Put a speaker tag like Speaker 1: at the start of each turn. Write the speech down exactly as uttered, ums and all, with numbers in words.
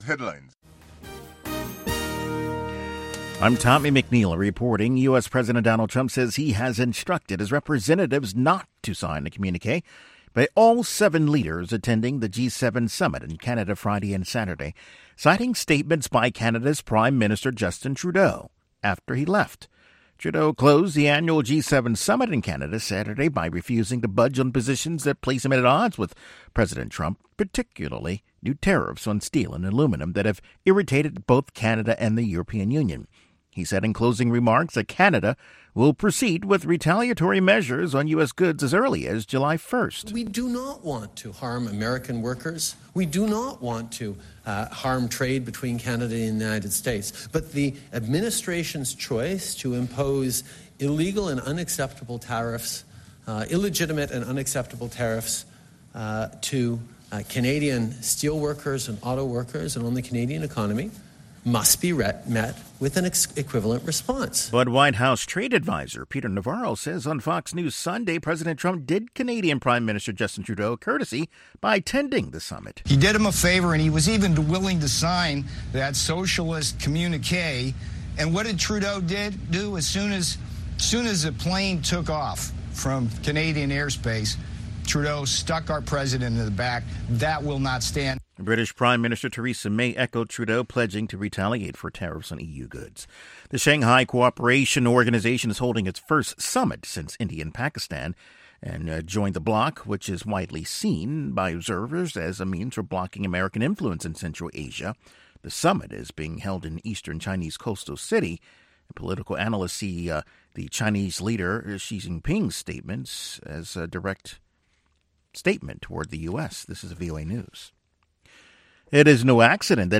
Speaker 1: Headlines.
Speaker 2: I'm Tommy McNeil reporting. U S. President Donald Trump says he has instructed his representatives not to sign a communique by all seven leaders attending the G seven summit in Canada Friday and Saturday, citing statements by Canada's Prime Minister Justin Trudeau after he left. Trudeau closed the annual G seven summit in Canada Saturday by refusing to budge on positions that place him at odds with President Trump, particularly new tariffs on steel and aluminum that have irritated both Canada and the European Union. He said in closing remarks that Canada will proceed with retaliatory measures on U S goods as early as July first.
Speaker 3: We do not want to harm American workers. We do not want to uh, harm trade between Canada and the United States. But the administration's choice to impose illegal and unacceptable tariffs, uh, illegitimate and unacceptable tariffs uh, to uh, Canadian steelworkers and auto workers and on the Canadian economy must be re- met with an ex- equivalent response.
Speaker 2: But White House trade advisor Peter Navarro says on Fox News Sunday President Trump did Canadian Prime Minister Justin Trudeau a courtesy by attending the summit.
Speaker 4: He did him a favor, and he was even willing to sign that socialist communique. And what did Trudeau did do as soon as, soon as the plane took off from Canadian airspace? Trudeau stuck our president in the back. That will not stand.
Speaker 2: British Prime Minister Theresa May echoed Trudeau pledging to retaliate for tariffs on E U goods. The Shanghai Cooperation Organization is holding its first summit since India and Pakistan and uh, joined the bloc, which is widely seen by observers as a means for blocking American influence in Central Asia. The summit is being held in eastern Chinese coastal city. Political analysts see uh, the Chinese leader Xi Jinping's statements as a direct statement toward the U S. This is V O A News. It is no accident that